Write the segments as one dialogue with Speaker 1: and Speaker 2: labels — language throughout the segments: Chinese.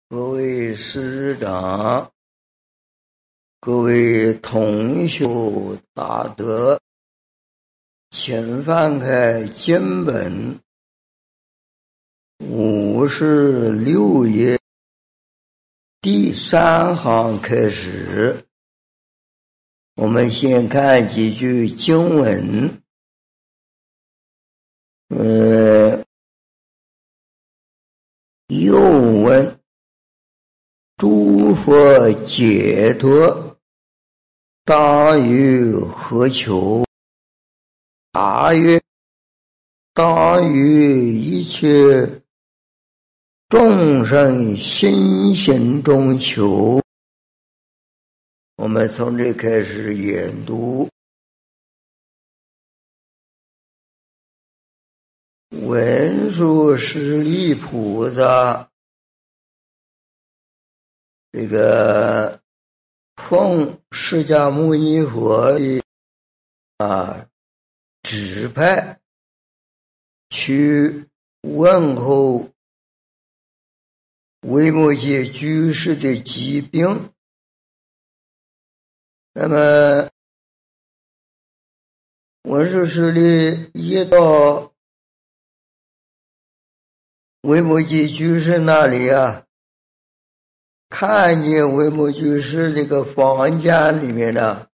Speaker 1: 各位师长，各位同学大德，请翻开经本56页第3行开始。我们先看几句经文。又问：诸佛解脱当于何求？答曰：当于一切众生心行中求。我们从这开始研读。文殊师利菩萨这个奉释迦牟尼佛的指派去问候维摩诘居士的疾病。那么文殊师利一到维摩诘居士那里看见维摩居士这个房间里面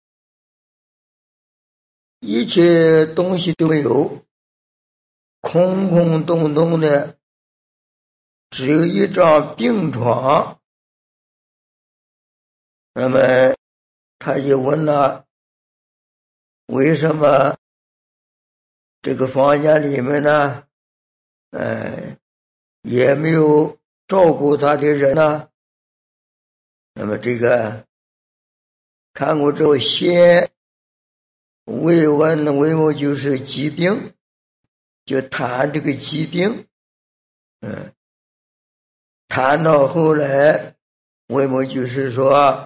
Speaker 1: 一切东西都没有，空空洞洞的，只有一张病床。那么他就问了，为什么这个房间里面也没有照顾他的人呢？那么这个看过之后，先慰问维摩居士疾病，就谈这个疾病。谈到后来，维摩居士说，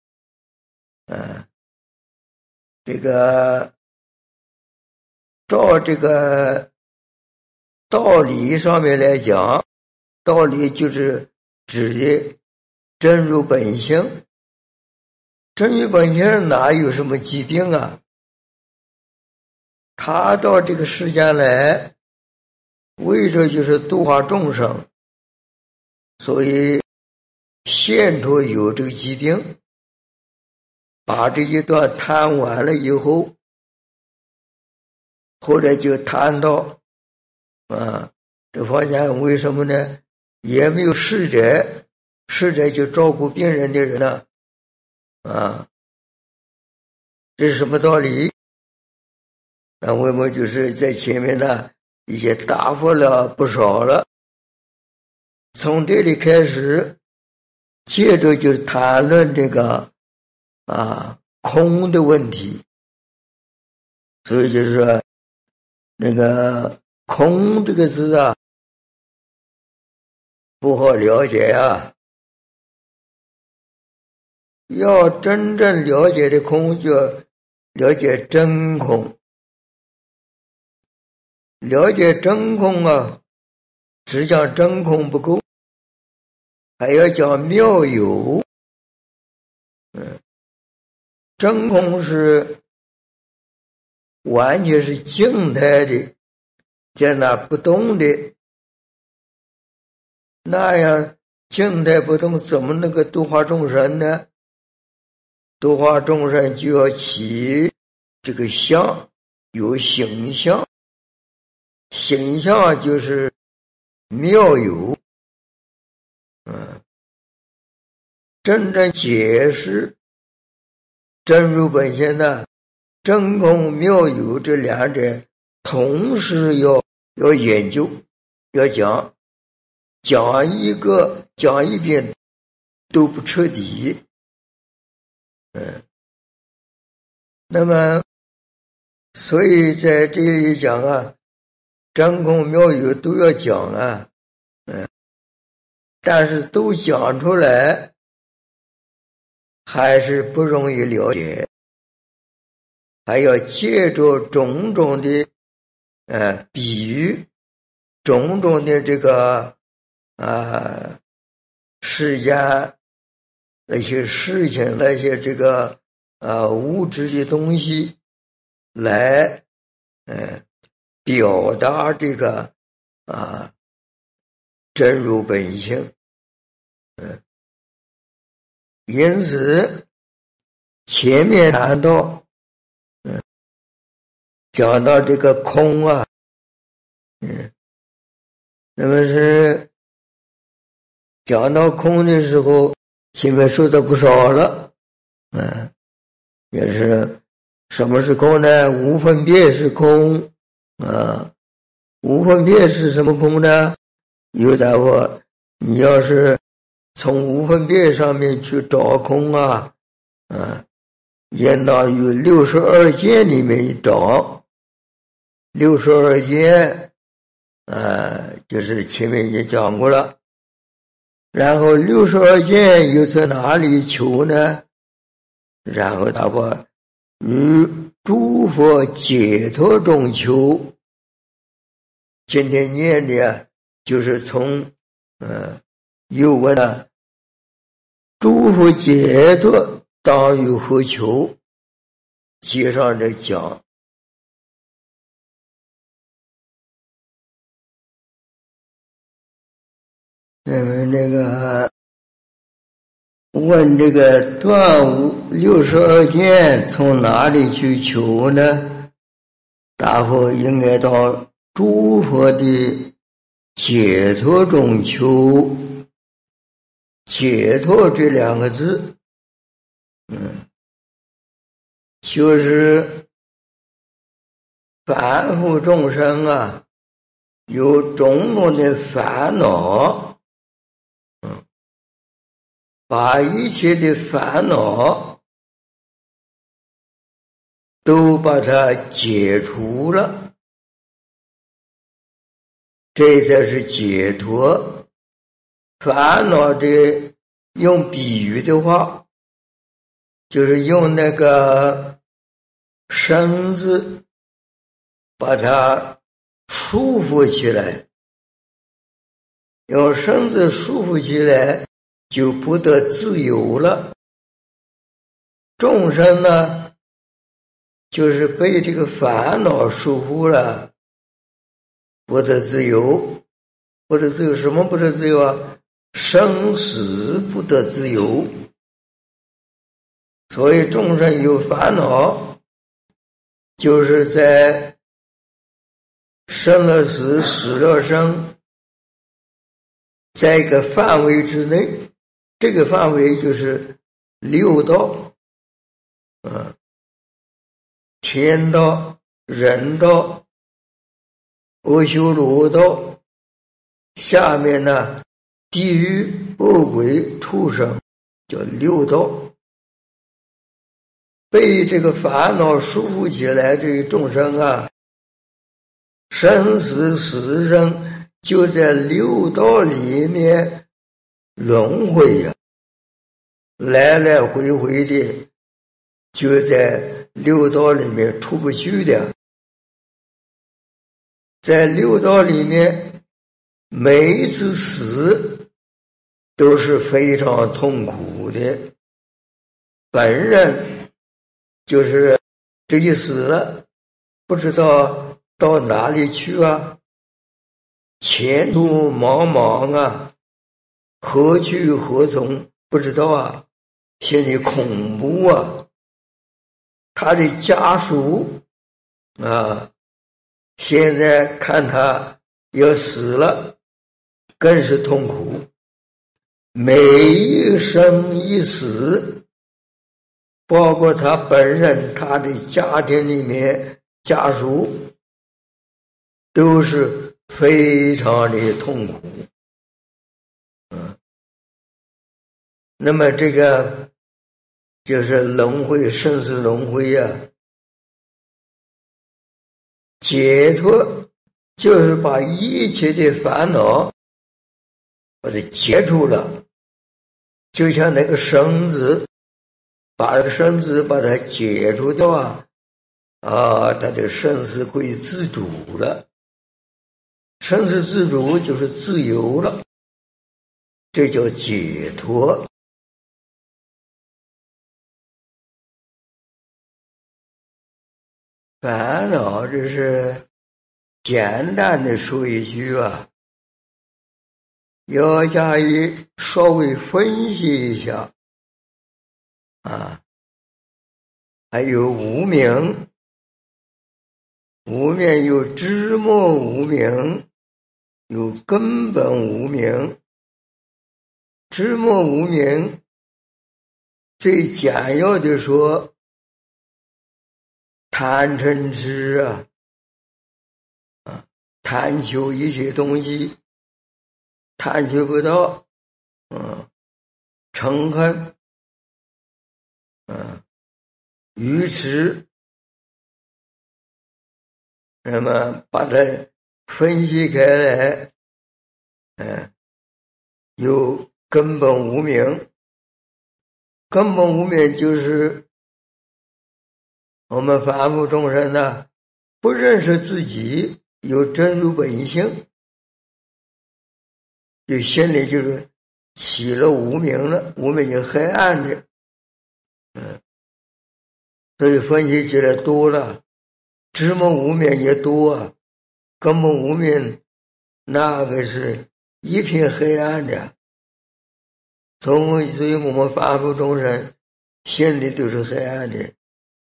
Speaker 1: 这个照这个道理上面来讲，道理就是指的真如本性。真如本性哪有什么疾病啊？他到这个世间来，为着就是度化众生，所以现出有这个疾病。把这一段谈完了以后，后来就谈到这房间为什么呢？也没有侍者，侍者就照顾病人的人这是什么道理？那维摩就是在前面已经答复了不少了。从这里开始，接着就谈论这个空的问题。所以就是说那个空这个字不好了解要真正了解的空，就要了解真空。了解真空只讲真空不够，还要讲妙有。真空是完全是静态的，在那不动的，那样静态不动，怎么能够度化众生呢？度化众生就要起这个相，有形象，形象就是妙有。真正解释真如本性真空妙有这两者同时要研究，要讲一遍都不彻底。那么所以在这里讲真空妙有都要讲但是都讲出来还是不容易了解，还要借着种种的比喻，种种的这个世间那些事情，那些物质的东西来表达真如本性。因此前面谈到讲到这个空啊，那么是讲到空的时候，前面说的不少了，也是什么是空呢？无分别是空无分别是什么空呢？有的话，你要是从无分别上面去找空应当于62界里面找，62界就是前面也讲过了。然后62界又在哪里求呢？然后他把于诸佛解脱中求。今天念的就是从又问了诸佛解脱当于何求，接上来讲。那么问这个断无62界从哪里去求呢？大伙应该到诸佛的解脱中求。解脱这两个字就是凡夫众生有种种的烦恼，把一切的烦恼都把它解除了，这才是解脱。烦恼的用比喻的话，就是用那个绳子把它束缚起来，用绳子束缚起来就不得自由了。众生呢，就是被这个烦恼束缚了，不得自由。不得自由，什么不得自由啊？生死不得自由。所以众生有烦恼，就是在生了死，死了生，在一个范围之内，这个范围就是六道，天道、人道、阿修罗道，下面呢地狱、恶鬼、畜生，叫六道。被这个烦恼束缚起来，这个众生生死死生就在六道里面轮回来来回回的，就在六道里面出不去的。在六道里面，每一次死都是非常痛苦的。本人就是这一死了，不知道到哪里去前途茫茫何去何从不知道心里恐怖他的家属现在看他要死了，更是痛苦。每一生一死，包括他本人，他的家庭里面家属，都是非常的痛苦。那么这个就是轮回，生死轮回解脱就是把一切的烦恼把它解除了，就像那个绳子，把这个绳子把它解除掉他的生死归自主了。生死自主就是自由了。 这叫解脱。烦恼这是简单的说一句啊，要加以稍微分析一下啊。还有无明，无明有枝末无明，有根本无明。枝末无明最简要的说，贪嗔痴贪求一些东西，贪求不到，嗔恨，愚痴。那么把它分析开来，有根本无明。根本无明就是我们凡夫众生呢，不认识自己有真如本性，就心里就是起了无明了，无明就黑暗的，所以分析起来多了，枝末无明也多啊，根本无明那个是一片黑暗的，所以我们凡夫众生心里都是黑暗的。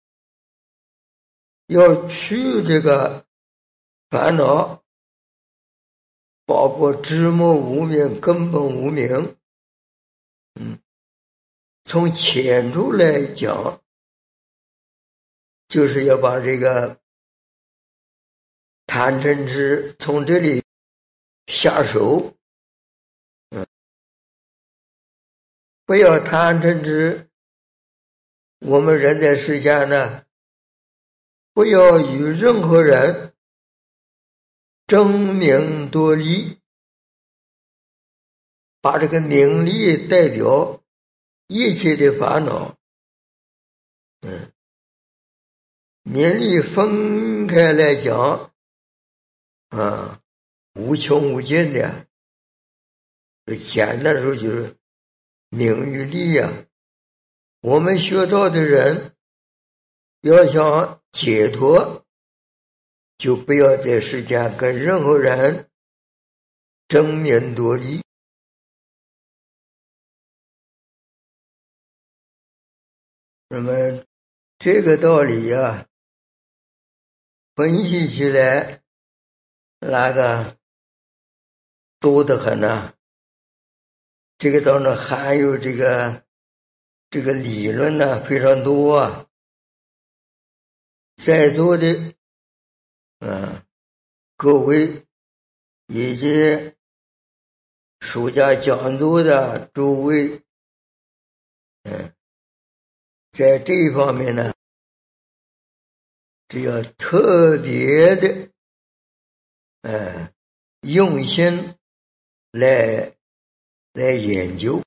Speaker 1: 要去这个烦恼，包括枝末无明、根本无明，从浅处来讲，就是要把这个贪嗔痴从这里下手，不要贪嗔痴。我们人在世间呢，不要与任何人争名夺利，把这个名利代表一切的烦恼。名利分开来讲无穷无尽的，简单说就是名与利啊。我们学道的人要想解脱，就不要在世间跟任何人争名夺利。那么这个道理啊，分析起来那个多得很啊。这个当中含有这个理论呢非常多啊。在座的各位以及暑假讲座的诸位，在这一方面呢，只要特别的用心来研究。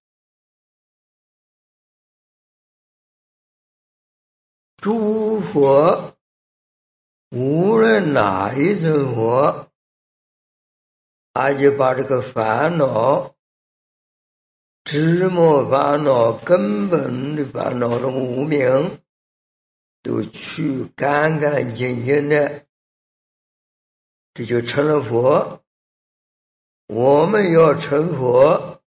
Speaker 1: 诸佛无论哪一尊佛，他就把这个烦恼、枝末烦恼、根本的烦恼的无明都去干干净净的，这就成了佛。我们要成佛，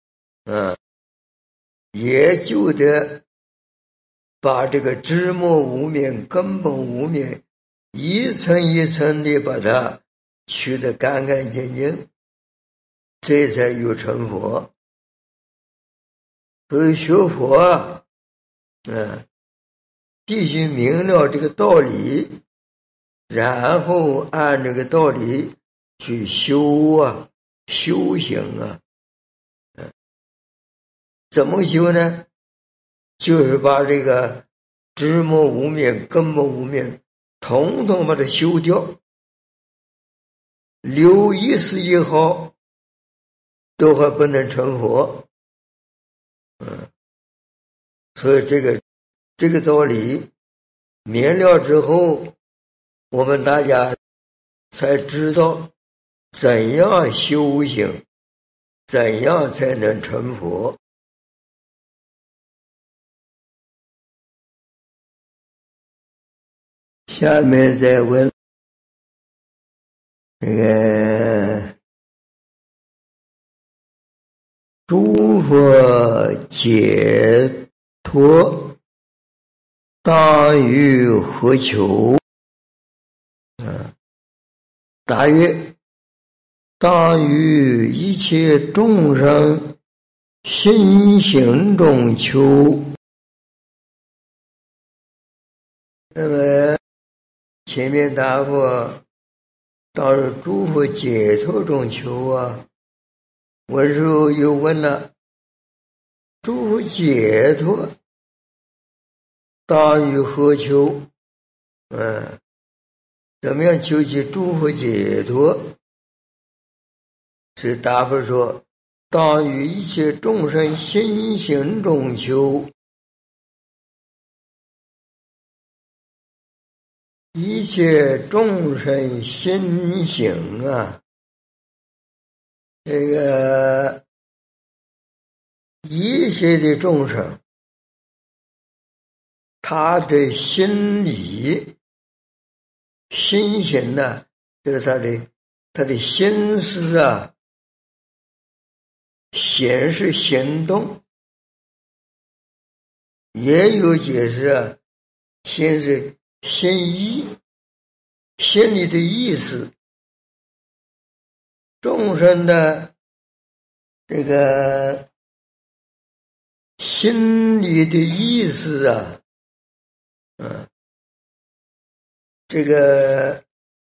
Speaker 1: 也就得把这个枝末无明、根本无明一层一层的把它去得干干净净，这才有成佛。所以学佛必须明了这个道理，然后按这个道理去修行啊。怎么修呢？就是把这个枝末无明、根本无明统统把它修掉，留一丝一毫都还不能成佛。所以这个道理明了之后，我们大家才知道怎样修行怎样才能成佛？下面再问这个诸佛解脱当于何求？答曰：当于一切众生心行中求。那么前面答复到诸佛解脱中求啊，文殊又问了：诸佛解脱当于何求？怎么样求其诸佛解脱？是答复说：当于一切众生心行中求。一切众生心行啊，这个一切的众生，他的心理心行呢，就是他的心思啊，显示行动，也有解释啊，先是心意，心里的意思，众生的这个心里的意思啊，这个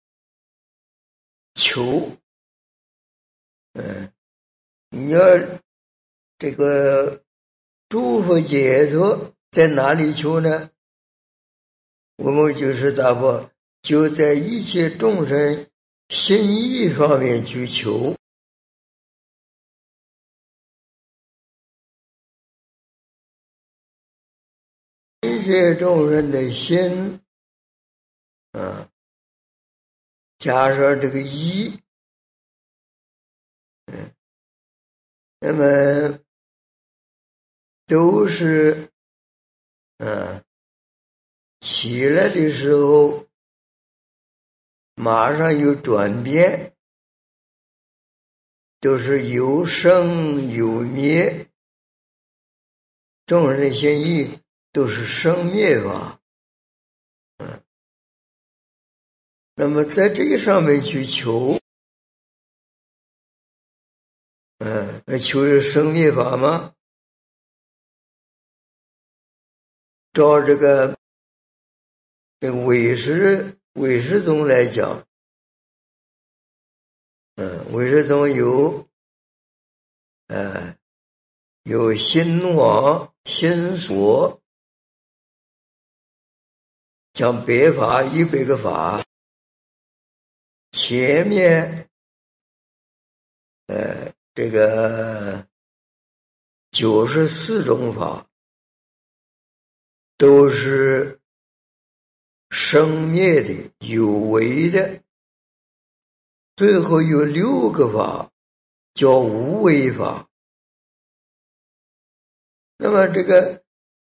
Speaker 1: 求，你要这个诸佛解脱在哪里求呢？我们就是答复，就在一切众生心意方面去求。一切众生的心加上这个意，那么都是起来的时候马上有转变，都是有生有灭，众生的心意都是生灭法。那么在这个上面去求，那求是生灭法吗？照这个唯识宗来讲，唯识宗有心王、心所，讲百法100个法，前面这个94种法都是生灭的、有为的，最后有6个法叫无为法。那么这个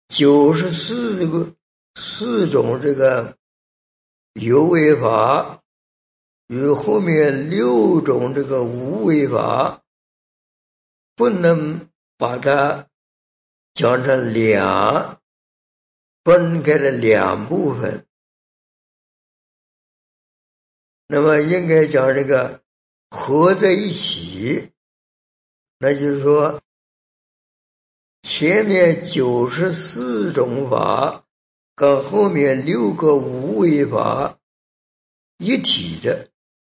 Speaker 1: 94种这个有为法与后面6种这个无为法，不能把它讲成分开了2部分。那么应该讲这个合在一起，那就是说前面94种法跟后面6个无为法一体的。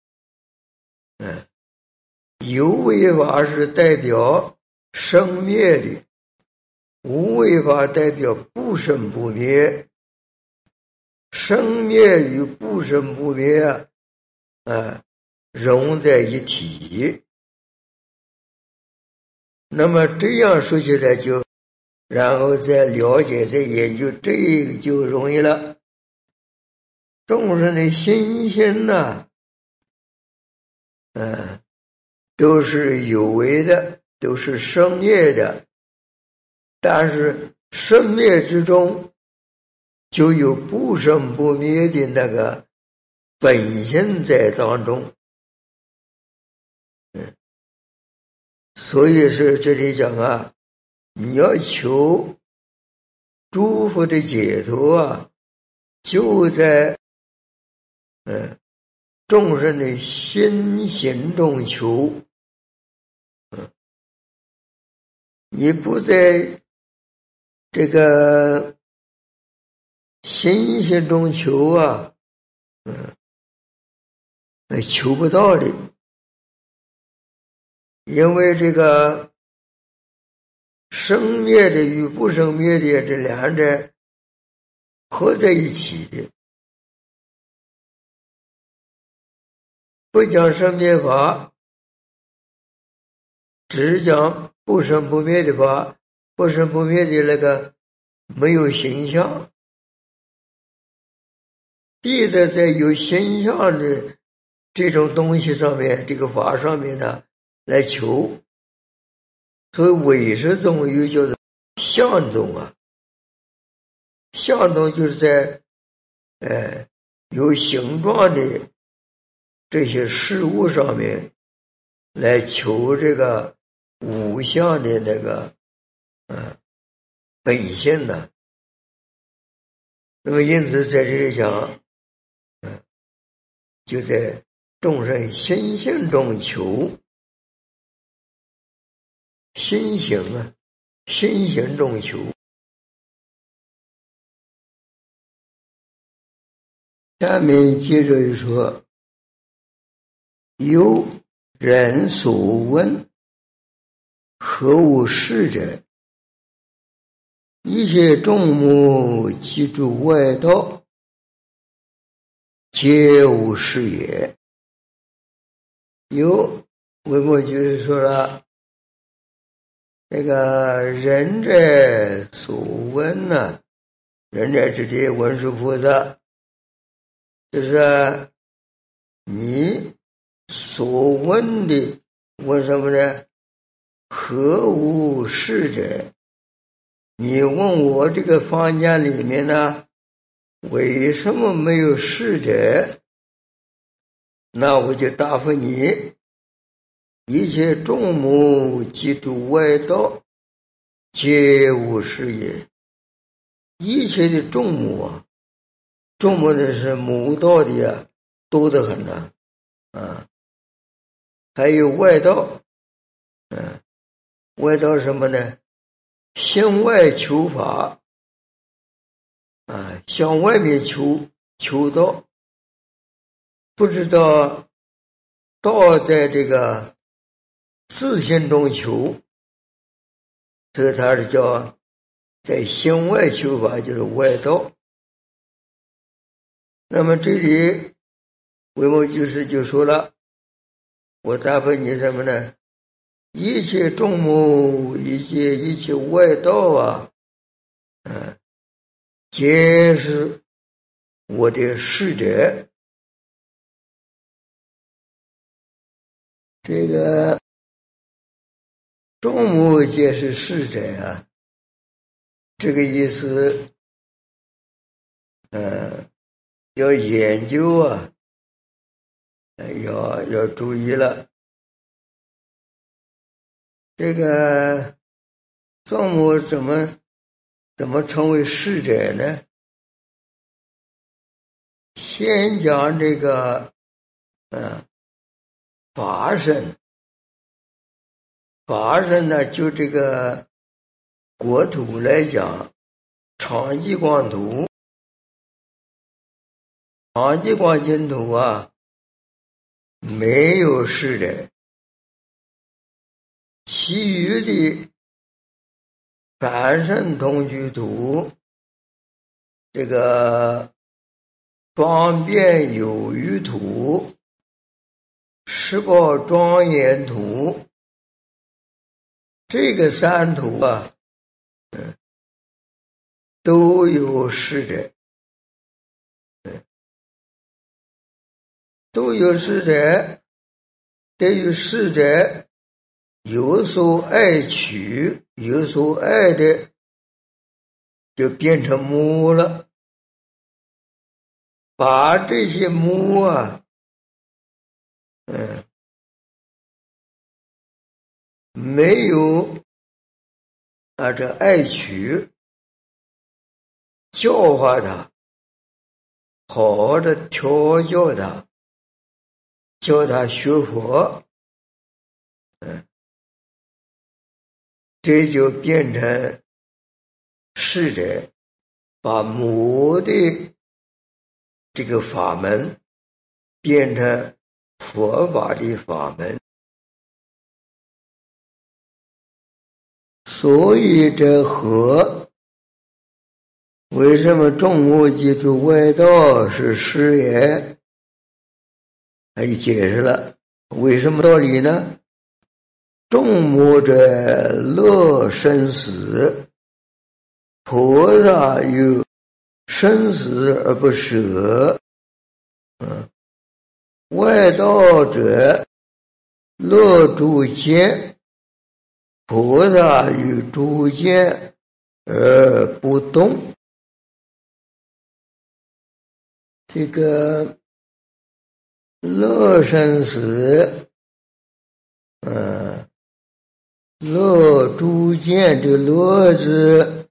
Speaker 1: 有为法是代表生灭的，无为法代表不生不灭。生灭与不生不灭融在一体。那么这样说起来然后再了解再研究，这个就容易了。众生的心性呢，都是有为的， 都是生灭的，但是生灭之中就有不生不灭的那个本性在当中。所以是这里讲啊，你要求诸佛的解脱啊，就在众生的心行中求。你不在这个心行中求啊，那求不到的。因为这个生灭的与不生灭的这两者合在一起的，不讲生灭法，只讲不生不灭的法。不生不灭的那个没有形象，必得在有形象的这种东西上面，这个法上面呢来求。所以唯识宗又叫做相宗啊，相宗就是在有形状的这些事物上面来求这个无相的那个本性呢。那么因此在这里讲，就在众生心性中求。心行啊，心行中求。下面接着说，有人所问，何无是者？一切众目及诸外道，皆无是也。有维摩诘就是说了，这个仁者所问呢，仁者之地文殊菩萨，就是你所问的，问什么呢？何无是者？你问我这个房间里面呢，为什么没有是者？那我就答复你，一切众目及诸外道，皆无是也。一切的众目啊，众目的是母道的啊，多得很呢啊。还有外道，外道什么呢？向外求法啊，向外面求道，不知道道在这个自性中求，所以他是叫在向外求法，就是外道。那么这里维摩诘师就说了，我答复你什么呢？一切众目，一切外道啊，皆是我的使者。这个众目皆是使者啊，这个意思，要研究啊，要注意了。这个众目怎么成为使者呢？先讲这个法身。法身呢，就这个国土来讲，长吉光土，长吉光净土啊，没有使者。其余的凡圣同居土，这个方便有余土，十宝庄严土，这个三土啊，都有使者，都有使者，得有使者有所爱取，有所爱的就变成魔了，把这些魔没有这爱取，教化他，好好的调教他，教他学佛，这就变成是的，把魔的这个法门变成佛法的法门。所以这和为什么众魔记住外道是师也？他也解释了为什么道理呢？众魔者乐生死，菩萨有生死而不舍。外道者乐诸见，菩萨有诸见而不动。这个乐生死，乐诸见，这个乐字，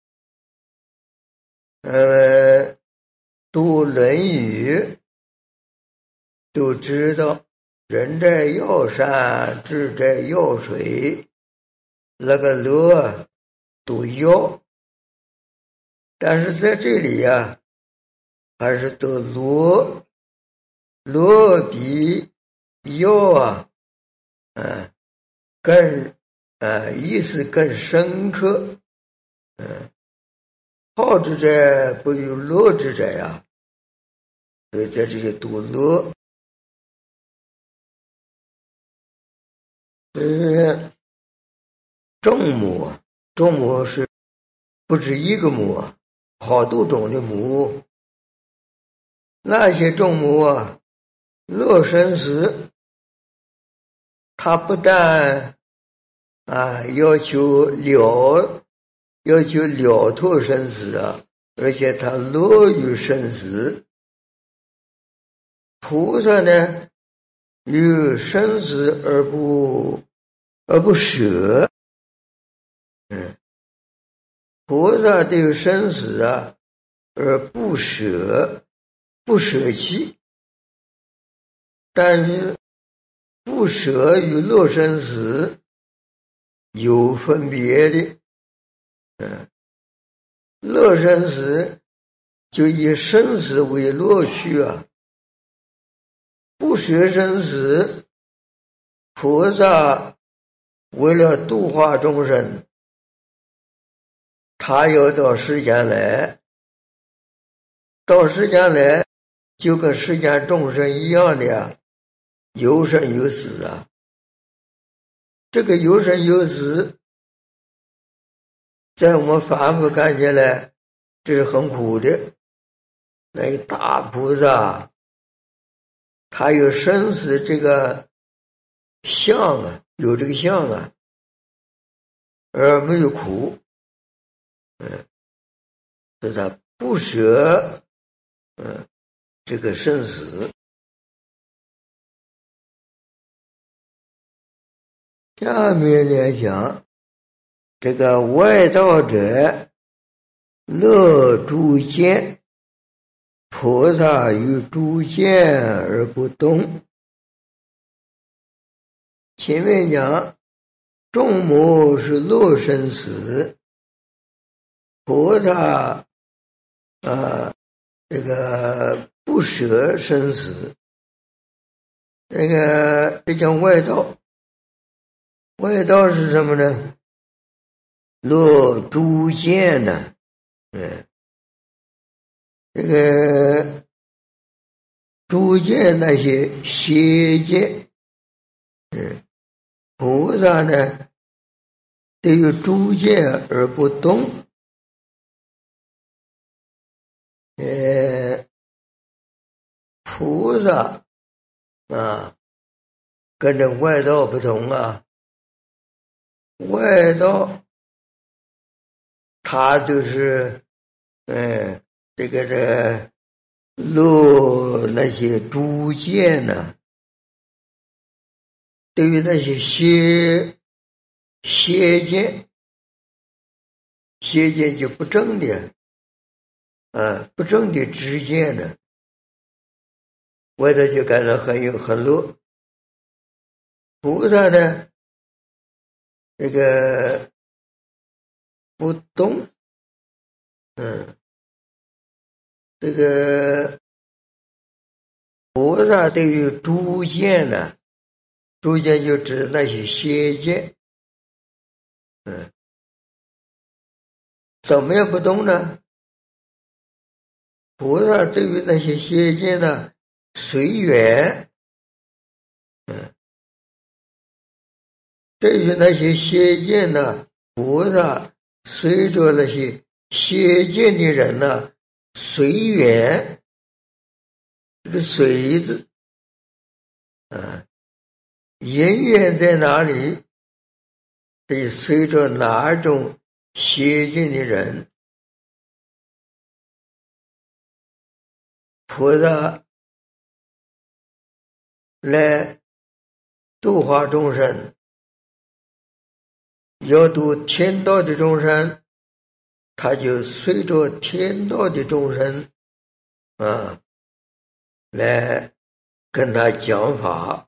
Speaker 1: 读《论语》都知道，人在药山，志在药水，那个乐读药，但是在这里还是读乐，乐比药更意思更深刻。好之者不如乐之者呀，所以在这里读乐。众魔，众魔是不止一个魔，好多种的魔。那些众魔乐生死，他不但要求了脱生死而且他乐于生死。菩萨呢，有生死而不舍。菩萨对生死而不舍，不舍弃，但是不舍与乐生死有分别的。乐生死就以生死为乐趣不舍生死，菩萨为了度化众生，他要到世间来，到世间来就跟世间众生一样的有生有死这个有生有死在我们凡夫看起来这是很苦的。那个大菩萨他有生死这个相有这个相而没有苦。所以他不舍这个生死。下面来讲这个外道者乐诸见，菩萨有诸见而不动。前面讲众魔是乐生死，菩萨这个不舍生死。这叫外道。外道是什么呢？乐诸见呢？这个诸见那些邪见，菩萨呢对于诸见而不动。菩萨跟着外道不同外道他都是这落那些主见呢，对于那些邪见就不正的不正的知见呢，外头就感到很乐。菩萨呢，这个不动，这个菩萨对于诸见呢，诸见就指那些邪见，怎么样不动呢？菩萨对于那些邪见呢，随缘，对于那些邪见呢，菩萨随着那些邪见的人呢，随缘，这个随字，因缘在哪里？得随着哪种邪见的人，菩萨来度化众生，要度天道的众生，他就随着天道的众生来跟他讲法；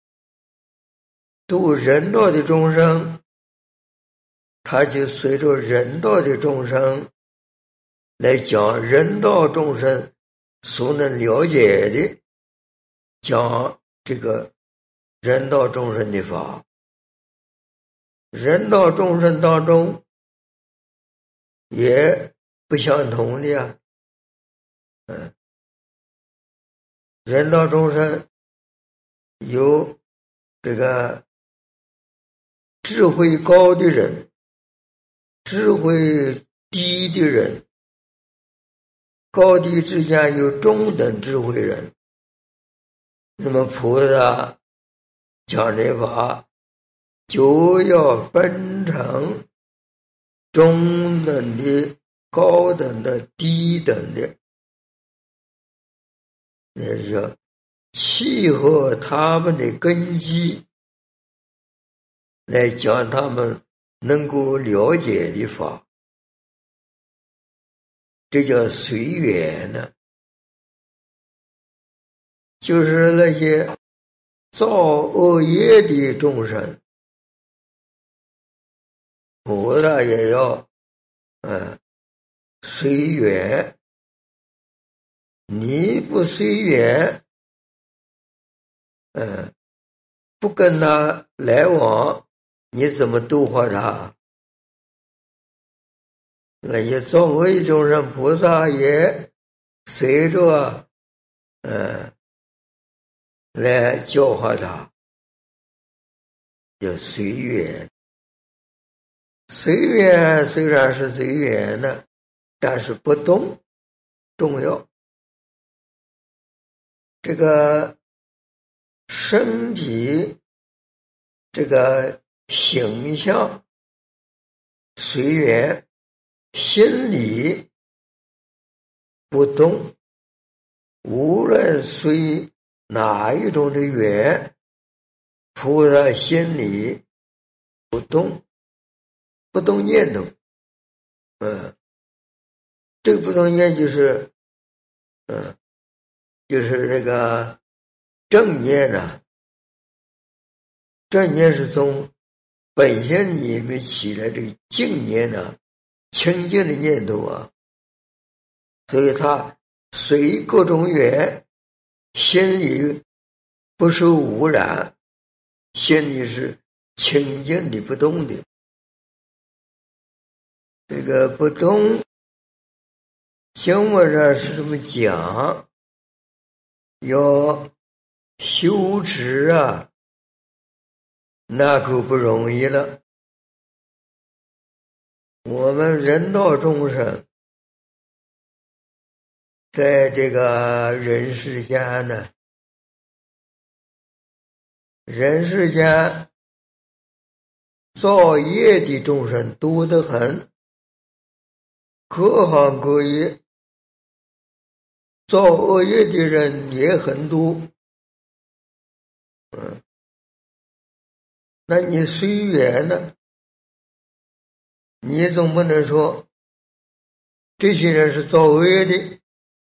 Speaker 1: 度人道的众生，他就随着人道的众生来讲人道众生所能了解的，讲这个人道众生的法。人道众生当中也不相同的呀，人道众生有这个智慧高的人，智慧低的人，高低之间有中等智慧人。那么菩萨讲这法，就要分成中等的、高等的、低等的，也就是契合他们的根基来讲他们能够了解的法，这叫随缘呢。就是那些造恶业的众生，菩萨也要随缘。你不随缘，不跟他来往，你怎么度化他？那些造恶业众生，菩萨也随着来教化他，叫随缘。随缘虽然是随缘呢，但是不动重要。这个身体这个形象随缘，心理不动，无论随哪一种的缘，菩萨心里不动，不动念头。这个不动念就是就是这个正念呢。正念是从本性里面起来这个净念呢，清净的念头啊，所以他随各种缘，心里不受污染，心里是清净的不动的。这个不动经文上是这么讲，要修持啊，那可不容易了。我们人道众生在这个人世间呢，人世间造业的众生多得很，各行各业，造恶业的人也很多。那你随缘呢？你总不能说这些人是造恶业的，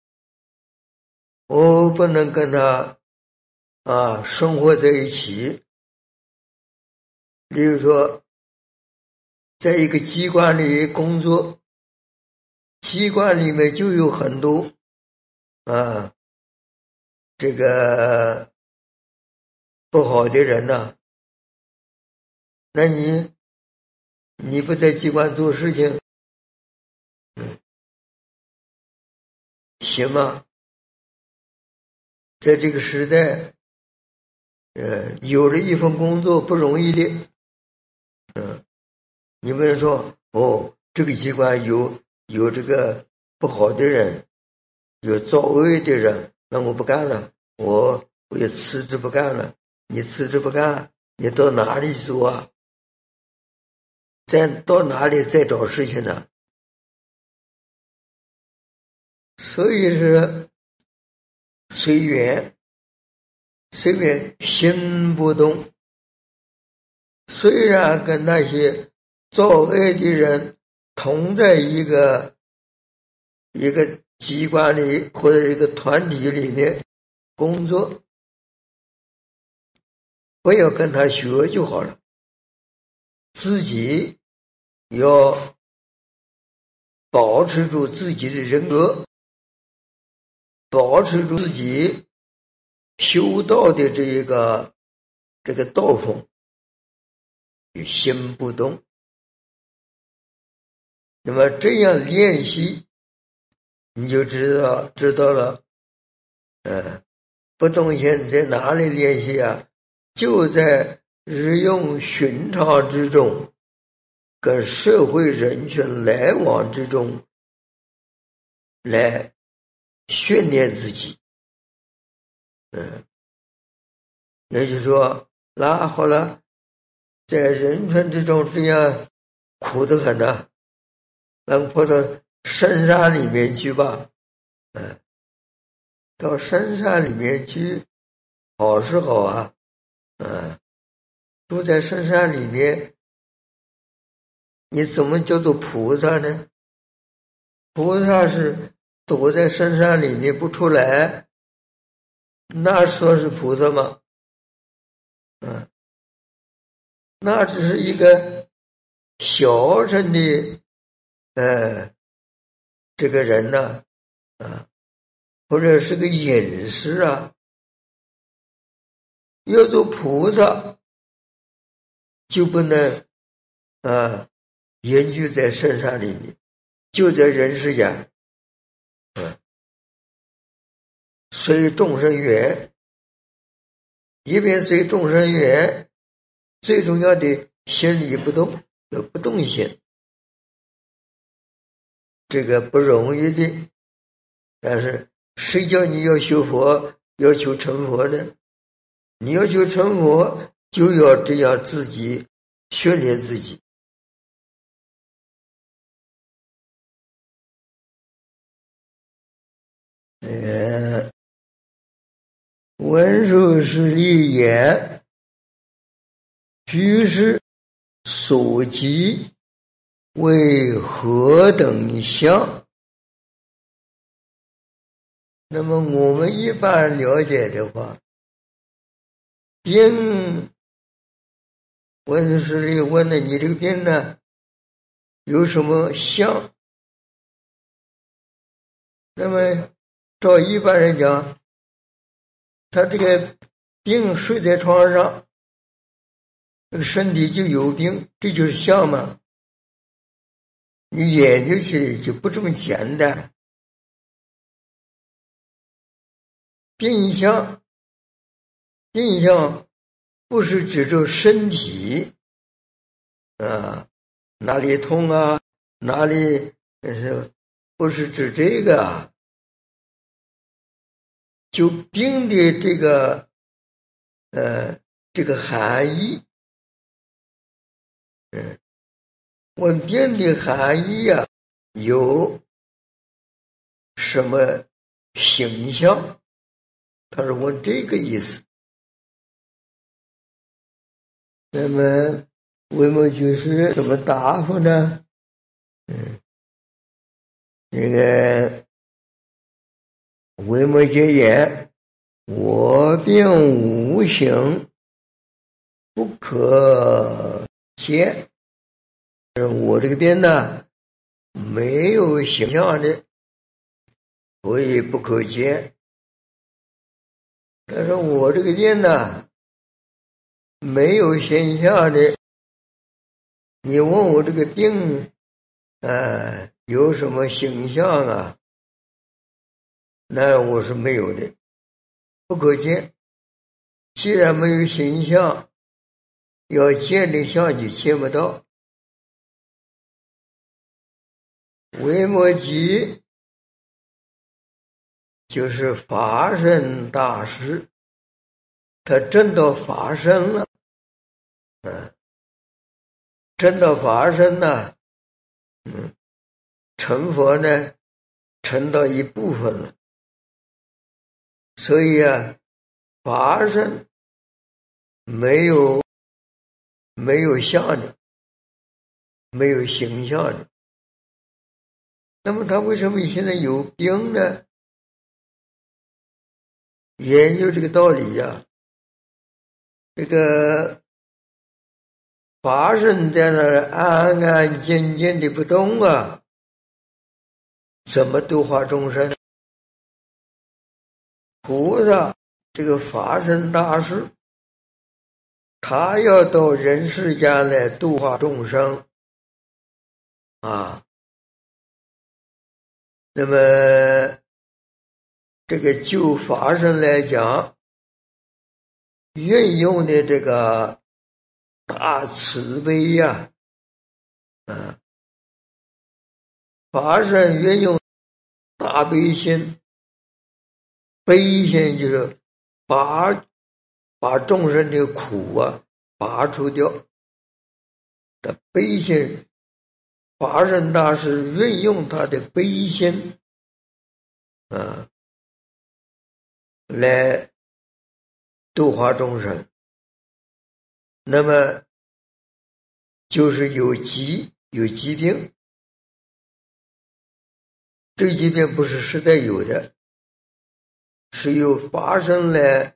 Speaker 1: 我不能跟他生活在一起。例如说，在一个机关里工作，机关里面就有很多这个不好的人呐，那你不在机关做事情，行吗？在这个时代，有了一份工作不容易的，你不能说这个机关有这个不好的人，有造恶的人，那我不干了，我也辞职不干了。你辞职不干，你到哪里做啊？到哪里再找事情呢？所以是随缘，随缘心不动。虽然跟那些造恶的人同在一个机关里或者一个团体里面工作，不要跟他学就好了，自己要保持住自己的人格，保持住自己修道的这个道风，心不动。那么这样练习，你就知道了。不动心在哪里练习啊？就在日用寻常之中，跟社会人群来往之中，来训练自己。也就是说，那好了，在人群之中这样苦得很呐，能跑到深山里面去吧？到深山里面去，好是好啊，住在深山里面，你怎么叫做菩萨呢？菩萨是躲在深山里面不出来，那说是菩萨吗？那只是一个小乘的这个人呢，或者是个隐士啊。要做菩萨，就不能隐居在深山里面，就在人世间，随众生缘，一边随众生缘，最重要的心里不动，有不动心，这个不容易的。但是谁叫你要修佛，要求成佛呢？你要求成佛，就要这样自己训练自己。文殊师利言：居士所及为何等相？那么我们一般了解的话，病，文殊师利问了你这个病呢，有什么相？那么照一般人讲，他这个病睡在床上，这个身体就有病，这就是相吗？你研究起来就不这么简单。病相不是指着身体哪里痛啊，哪里不是指这个就病的这个含义问病的含义啊，有什么形象？他是问这个意思。那么维摩居士怎么答复呢？这个维摩诘言：我病无形，不可见。我这个病呢，没有形象的，所以不可见。但是我这个病呢，没有现象的，你问我这个病有什么形象啊？那我是没有的，不可见。既然没有形象，要见的相就见不到。维摩诘就是法身大师，他证到法身了，证到法身呢，成佛呢，成到一部分了。所以啊，法身没有相的，没有形象的。那么他为什么现在有病呢？研究这个道理呀，这个法身在那儿安安静静的不动啊，怎么度化众生？菩萨这个法身大士，他要到人世间来度化众生啊。那么这个就法身来讲，运用的这个大慈悲呀，法身运用大悲心，悲心就是把众生的苦啊拔除掉的悲心。法身大师运用他的悲心来度化众生。那么就是有疾病，这个疾病不是实在有的，是由法身来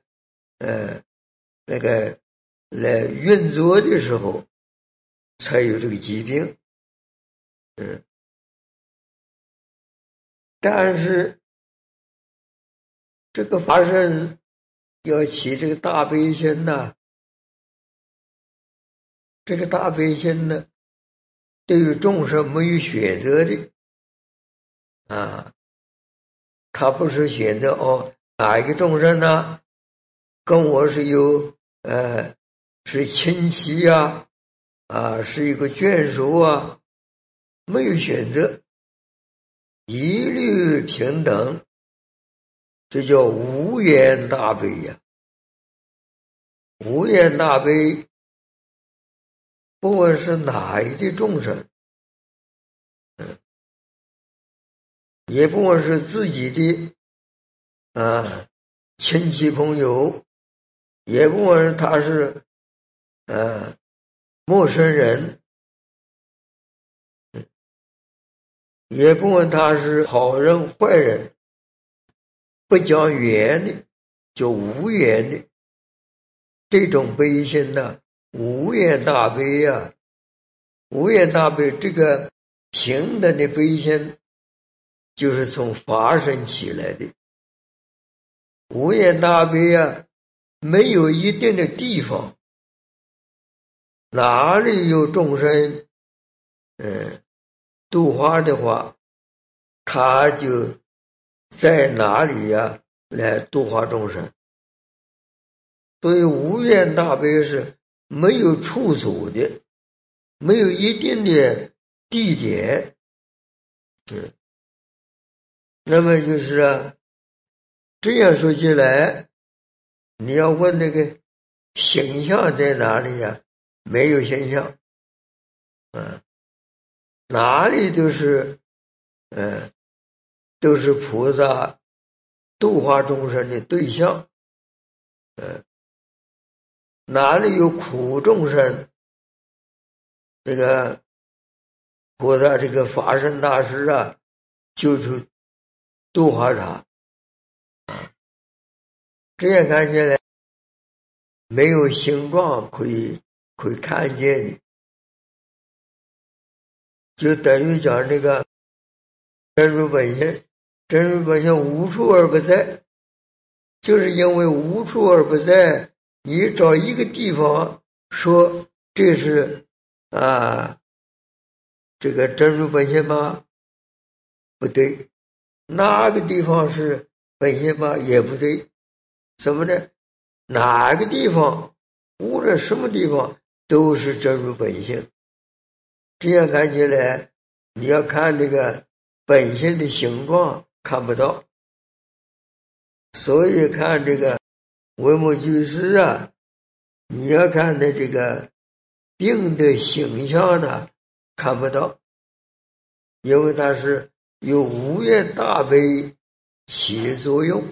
Speaker 1: 来运作的时候才有这个疾病。但是这个法身要起这个大悲心呢，这个大悲心呢，对于众生没有选择的他不是选择哪一个众生呢，跟我是有是亲戚是一个眷属啊，没有选择，一律平等，这叫无缘大悲呀。无缘大悲，不问是哪一个众生，也不问是自己的亲戚朋友，也不问他是陌生人，也不问他是好人坏人，不讲缘的，叫无缘的。这种悲心呢，无缘大悲啊，无缘大悲，这个平等的悲心就是从法身起来的。无缘大悲啊，没有一定的地方，哪里有众生度化的话，他就在哪里来度化众生。所以无缘大悲是没有处所的，没有一定的地点。那么就是这样说起来，你要问那个形象在哪里呀？没有形象。 哪里都是菩萨度化众生的对象。哪里有苦众生，这个菩萨这个法身大师啊，就是度化他。这样看起来没有形状可以看见的，就等于讲这个真如本性，真如本性无处而不在，就是因为无处而不在，你找一个地方说这是这个真如本性吗？不对。哪个地方是本性吗？也不对。怎么呢？哪个地方，无论什么地方，都是真如本性。这样看起来，你要看这个本性的形状看不到，所以看这个维摩居士啊，你要看的这个病的形象呢，看不到，因为它是有无愿大悲起作用。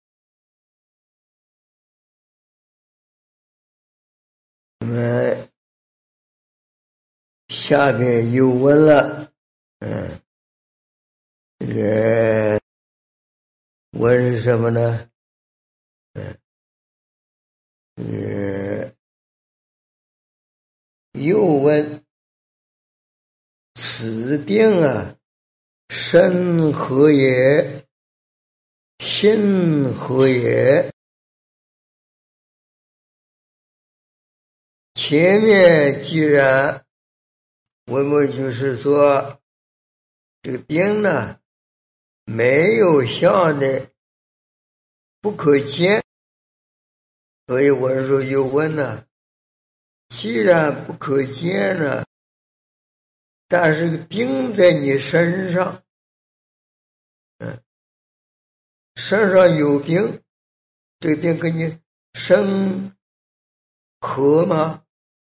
Speaker 1: 那么下面又问了，这个问什么呢？又问此病啊，身何也？心何也？前面既然维摩居士说这个病呢没有相的不可见，所以我说又问呢，既然不可见呢，但是病在你身上，身上有病，这个病跟你身合吗？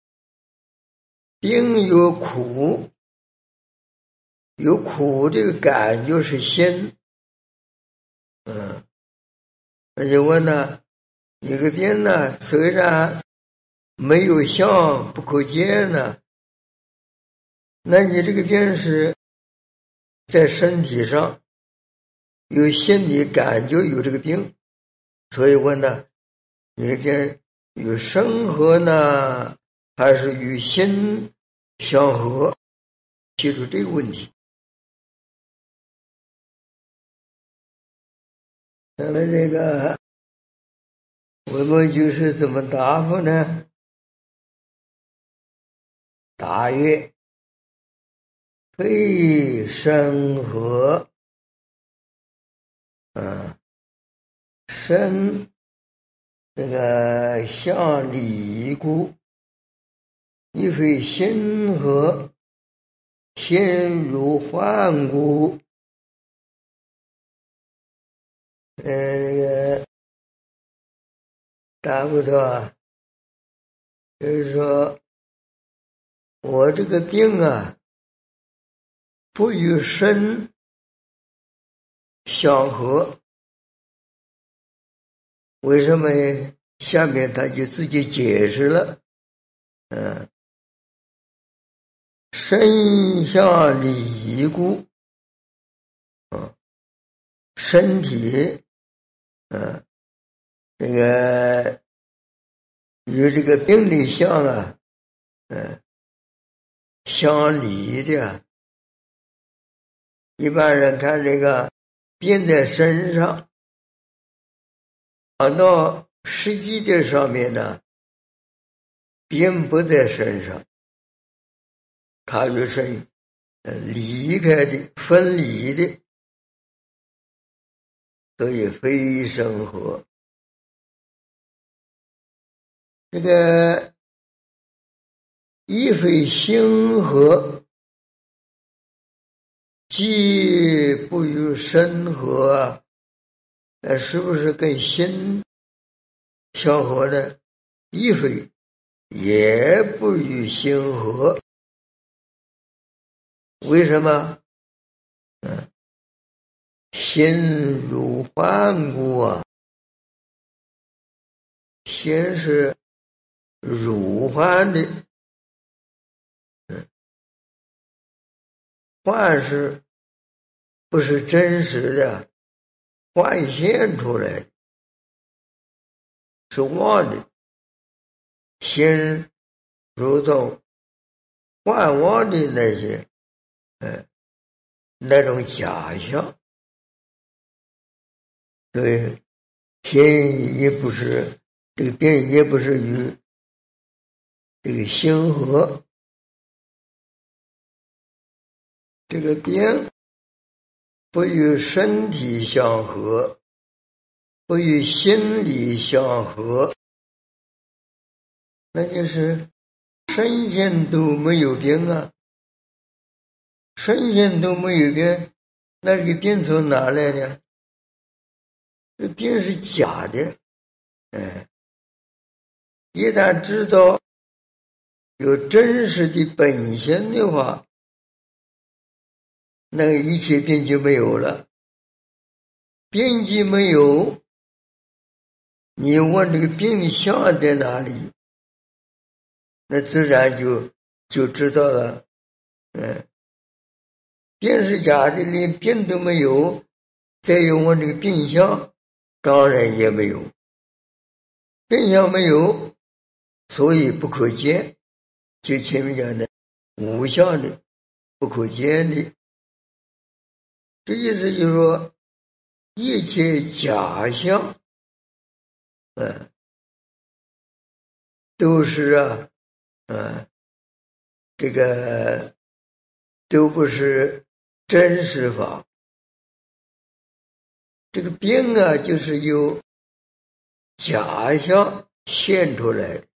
Speaker 1: 病有苦，有苦这个感觉是心，那就问呢，你个病呢，虽然没有相不可见呢，那你这个病是在身体上有心理感觉有这个病，所以问呢，你这病与身合呢，还是与心相合？提出这个问题。那么这个维摩居士怎么答复呢？答曰：非身合，身这个相离故，亦非心合，心如幻故。这个答复说，就是说我这个病啊，不与身相合。为什么？下面他就自己解释了，身相离故，身体，这个与这个病理相啊，相离的。一般人看这个病在身上，讲到实际的上面呢，病不在身上，它就是离开的、分离的，所以非身合。这个亦非心合，既不与身合，那是不是跟心相合呢？亦非，也不与心合。 为什么？心如幻故啊，心是如幻的，幻是不是真实的，幻现出来的，是妄的。心如同幻妄的那些，那种假象。所以心也不是这个病，也不是与这个心合。这个病不与身体相合，不与心理相合，那就是身心都没有病啊。身心都没有病，那这个病从哪来的？这病是假的。一旦知道有真实的本性的话，那个一切病就没有了。病既没有，你问这个病相在哪里，那自然就知道了。病是假的，连病都没有，再用问这个病相，当然也没有。病相没有，所以不可见，就前面讲的无相的，不可见的。这意思就是说，一切假象，都是这个都不是真实法。这个病啊，就是由假象现出来的。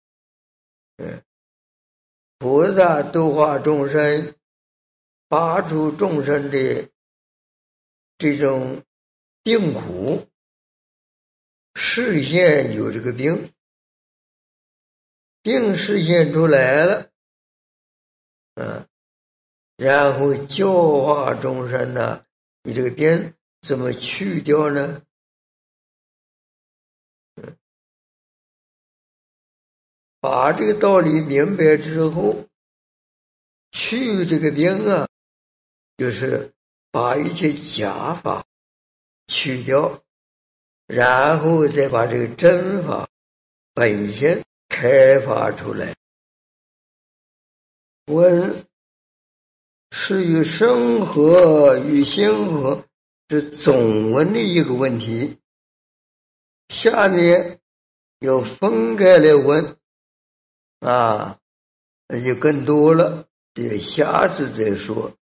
Speaker 1: 菩萨度化众生，拔除众生的这种病苦，示现有这个病，病示现出来了，然后教化众生呢，你这个病怎么去掉呢？把这个道理明白之后，去这个病啊，就是把一切假法去掉，然后再把这个真法本身开发出来。问是与身合与心合，是总问的一个问题，下面要分开来问那就更多了，这下次再说。